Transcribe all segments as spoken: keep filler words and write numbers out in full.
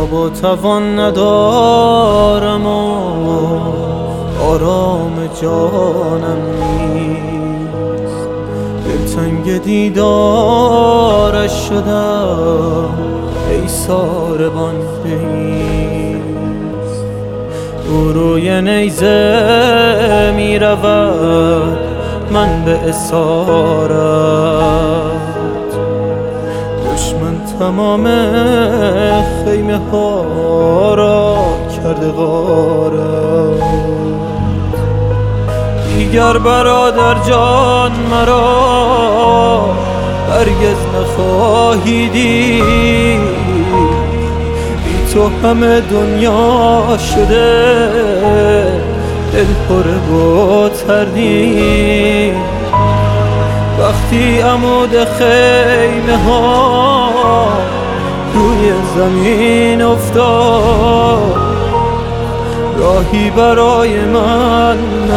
بابا توان ندارم و آرام جانم نیست، دلتنگ دیدارش شدم ای ساربان بایست. او روی نیزه می رود من به اسارت، دشمن تمام خیمه ها را کرده غارت. دیگر برادر جان مرا هرگز نخواهی دید، بی تو همه دنیا شده دل پر با تردید. وقتی عمود خیمه ها روی زمین افتاد، راهی برای من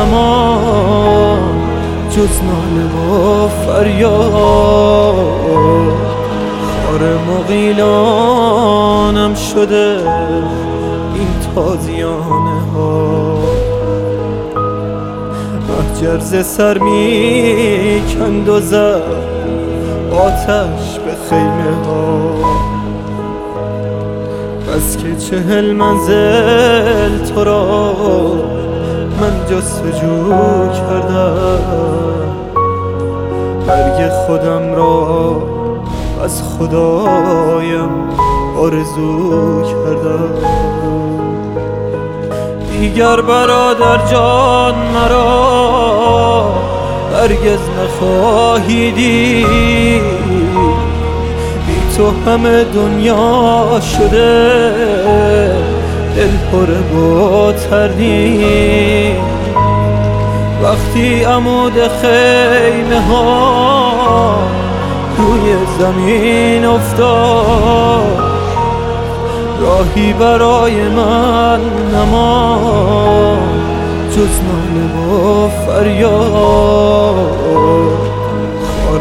نماند جز ناله و فریاد. خار مغیلانم شده این تازیانه ها، محجر ز سر می کند و زد آتش به خیمه ها. بس که چهل منزل تو را من جستجو کردم، برگ خودم را از خدایم آرزو کردم. دیگر برادر جان مرا هرگز نخواهی دید، بی تو همه دنیا شده دل پر با تردید. وقتی عمود خیمه ها روی زمین افتاد، راهی برای من نماند جز ناله و فریاد. خار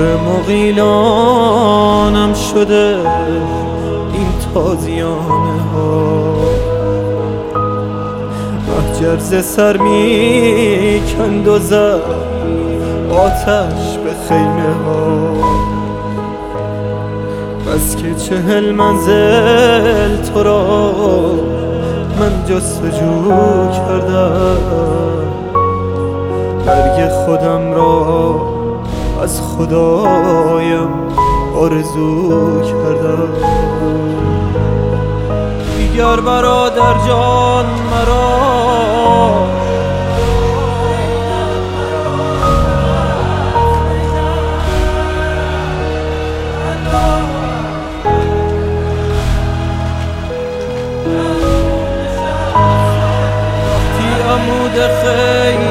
مغیلانم شده این تازیانه ها، محجر ز سر می کند و زد آتش به خیمه ها. بس که چهل منزل تو را من جستجو کردم، برگ خودم را از خدایم آرزو کردم. دیگر برادر جان مرا عمود خیمه